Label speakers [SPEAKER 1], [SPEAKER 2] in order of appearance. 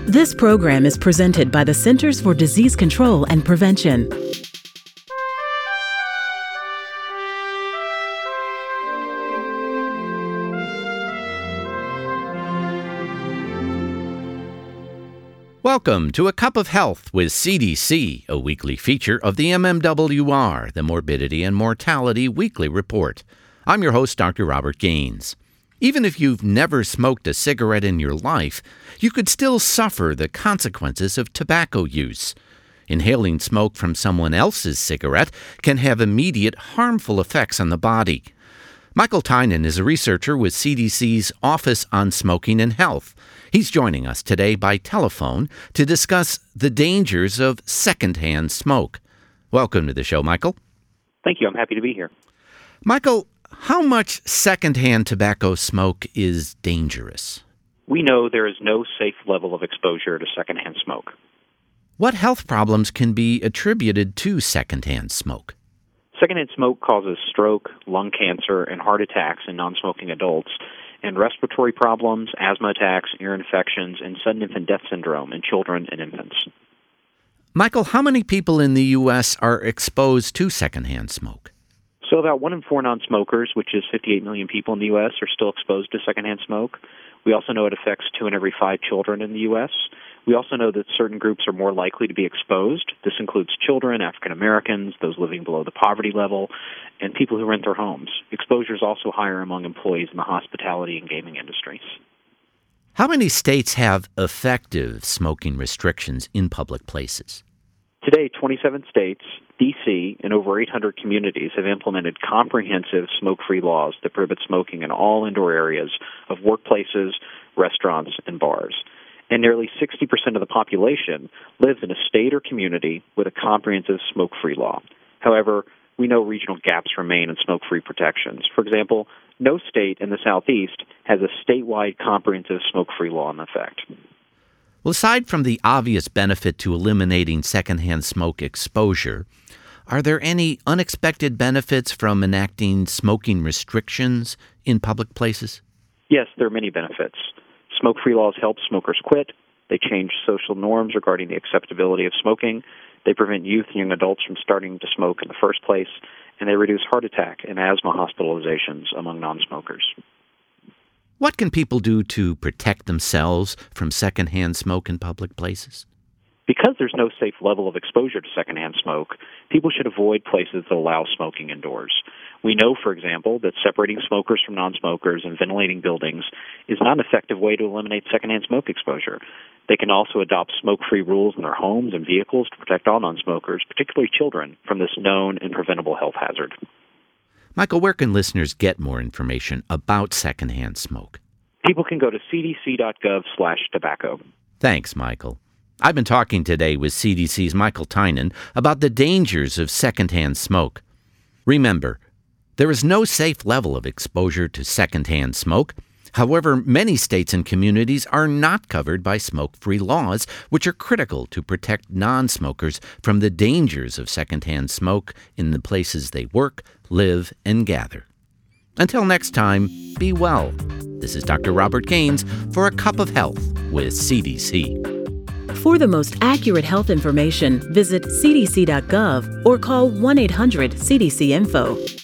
[SPEAKER 1] This program is presented by the Centers for Disease Control and Prevention.
[SPEAKER 2] Welcome to A Cup of Health with CDC, a weekly feature of the MMWR, the Morbidity and Mortality Weekly Report. I'm your host, Dr. Robert Gaines. Even if you've never smoked a cigarette in your life, you could still suffer the consequences of tobacco use. Inhaling smoke from someone else's cigarette can have immediate harmful effects on the body. Michael Tynan is a researcher with CDC's Office on Smoking and Health. He's joining us today by telephone to discuss the dangers of secondhand smoke. Welcome to the show, Michael.
[SPEAKER 3] Thank you. I'm happy to be here.
[SPEAKER 2] Michael, how much secondhand tobacco smoke is dangerous?
[SPEAKER 3] We know there is no safe level of exposure to secondhand smoke.
[SPEAKER 2] What health problems can be attributed to secondhand smoke?
[SPEAKER 3] Secondhand smoke causes stroke, lung cancer, and heart attacks in non-smoking adults, and respiratory problems, asthma attacks, ear infections, and sudden infant death syndrome in children and infants.
[SPEAKER 2] Michael, how many people in the U.S. are exposed to secondhand smoke?
[SPEAKER 3] So about 1 in 4 non-smokers, which is 58 million people in the U.S., are still exposed to secondhand smoke. We also know it affects 2 in every 5 children in the U.S. We also know that certain groups are more likely to be exposed. This includes children, African Americans, those living below the poverty level, and people who rent their homes. Exposure is also higher among employees in the hospitality and gaming industries.
[SPEAKER 2] How many states have effective smoking restrictions in public places?
[SPEAKER 3] Today, 27 states, D.C., and over 800 communities have implemented comprehensive smoke-free laws that prohibit smoking in all indoor areas of workplaces, restaurants, and bars. And nearly 60% of the population lives in a state or community with a comprehensive smoke-free law. However, we know regional gaps remain in smoke-free protections. For example, no state in the Southeast has a statewide comprehensive smoke-free law in effect.
[SPEAKER 2] Well, aside from the obvious benefit to eliminating secondhand smoke exposure, are there any unexpected benefits from enacting smoking restrictions in public places?
[SPEAKER 3] Yes, there are many benefits. Smoke-free laws help smokers quit. They change social norms regarding the acceptability of smoking. They prevent youth and young adults from starting to smoke in the first place. And they reduce heart attack and asthma hospitalizations among non-smokers.
[SPEAKER 2] What can people do to protect themselves from secondhand smoke in public places?
[SPEAKER 3] Because there's no safe level of exposure to secondhand smoke, people should avoid places that allow smoking indoors. We know, for example, that separating smokers from non-smokers and ventilating buildings is not an effective way to eliminate secondhand smoke exposure. They can also adopt smoke-free rules in their homes and vehicles to protect all non-smokers, particularly children, from this known and preventable health hazard.
[SPEAKER 2] Michael, where can listeners get more information about secondhand smoke?
[SPEAKER 3] People can go to cdc.gov/tobacco.
[SPEAKER 2] Thanks, Michael. I've been talking today with CDC's Michael Tynan about the dangers of secondhand smoke. Remember, there is no safe level of exposure to secondhand smoke. However, many states and communities are not covered by smoke-free laws, which are critical to protect non-smokers from the dangers of secondhand smoke in the places they work, live, and gather. Until next time, be well. This is Dr. Robert Gaines for A Cup of Health with CDC.
[SPEAKER 1] For the most accurate health information, visit cdc.gov or call 1-800-CDC-INFO.